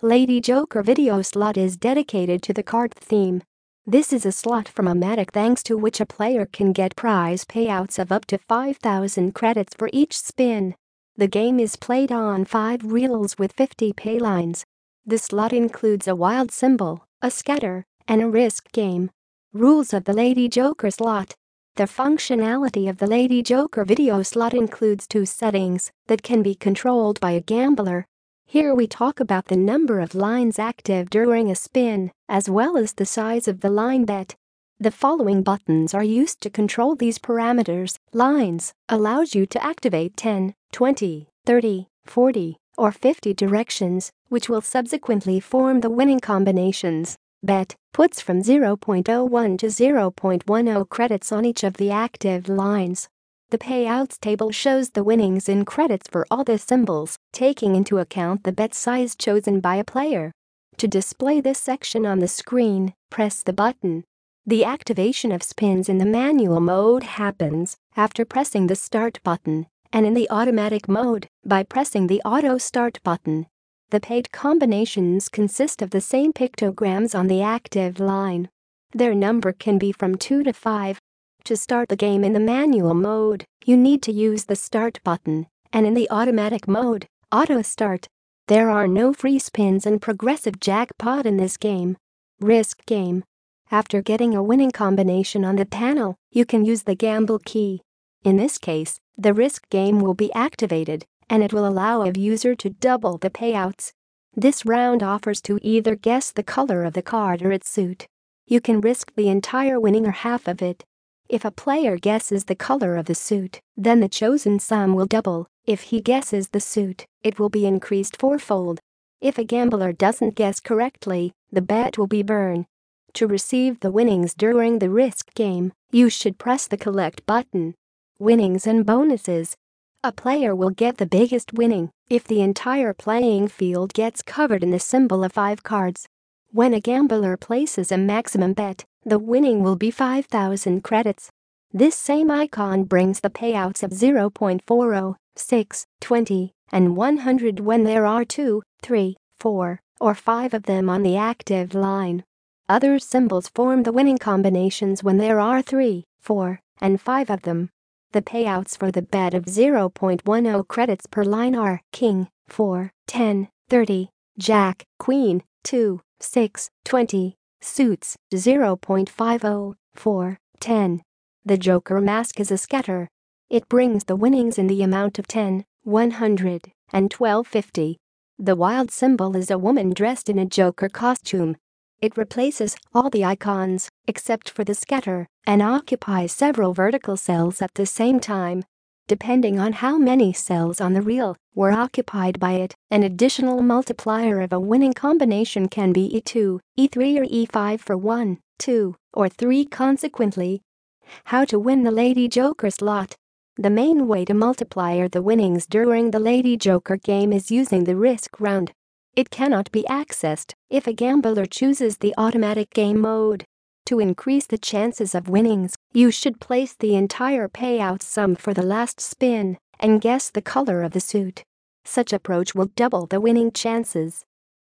Lady Joker video slot is dedicated to the card theme. This is a slot from Omatic thanks to which a player can get prize payouts of up to 5,000 credits for each spin. The game is played on 5 reels with 50 pay lines. The slot includes a wild symbol, a scatter, and a risk game. Rules of the Lady Joker slot. The functionality of the Lady Joker video slot includes 2 settings that can be controlled by a gambler. Here we talk about the number of lines active during a spin, as well as the size of the line bet. The following buttons are used to control these parameters. Lines allows you to activate 10, 20, 30, 40, or 50 directions, which will subsequently form the winning combinations. Bet puts from 0.01 to 0.10 credits on each of the active lines. The payouts table shows the winnings in credits for all the symbols, taking into account the bet size chosen by a player. To display this section on the screen, press the button. The activation of spins in the manual mode happens after pressing the start button, and in the automatic mode by pressing the auto start button. The paid combinations consist of the same pictograms on the active line. Their number can be from 2 to 5. To start the game in the manual mode, you need to use the start button, and in the automatic mode, auto start. There are no free spins and progressive jackpot in this game. Risk game. After getting a winning combination on the panel, you can use the gamble key. In this case, the risk game will be activated, and it will allow a user to double the payouts. This round offers to either guess the color of the card or its suit. You can risk the entire winning or half of it. If a player guesses the color of the suit, then the chosen sum will double. If he guesses the suit, it will be increased 4-fold. If a gambler doesn't guess correctly, the bet will be burned. To receive the winnings during the risk game, you should press the collect button. Winnings and bonuses. A player will get the biggest winning if the entire playing field gets covered in the symbol of 5 cards. When a gambler places a maximum bet, the winning will be 5,000 credits. This same icon brings the payouts of 0.40, 6, 20, and 100 when there are 2, 3, 4, or 5 of them on the active line. Other symbols form the winning combinations when there are 3, 4, and 5 of them. The payouts for the bet of 0.10 credits per line are King, 4, 10, 30, Jack, Queen, 2, 6, 20, Suits, 0.50, 4, 10. The Joker mask is a scatter. It brings the winnings in the amount of 10, 100, and 1250. The wild symbol is a woman dressed in a Joker costume. It replaces all the icons, except for the scatter, and occupies several vertical cells at the same time. Depending on how many cells on the reel were occupied by it, an additional multiplier of a winning combination can be E2, E3 or E5 for 1, 2, or 3 consequently. How to win the Lady Joker slot. The main way to multiply the winnings during the Lady Joker game is using the risk round. It cannot be accessed if a gambler chooses the automatic game mode. To increase the chances of winnings, you should place the entire payout sum for the last spin and guess the color of the suit. Such approach will double the winning chances.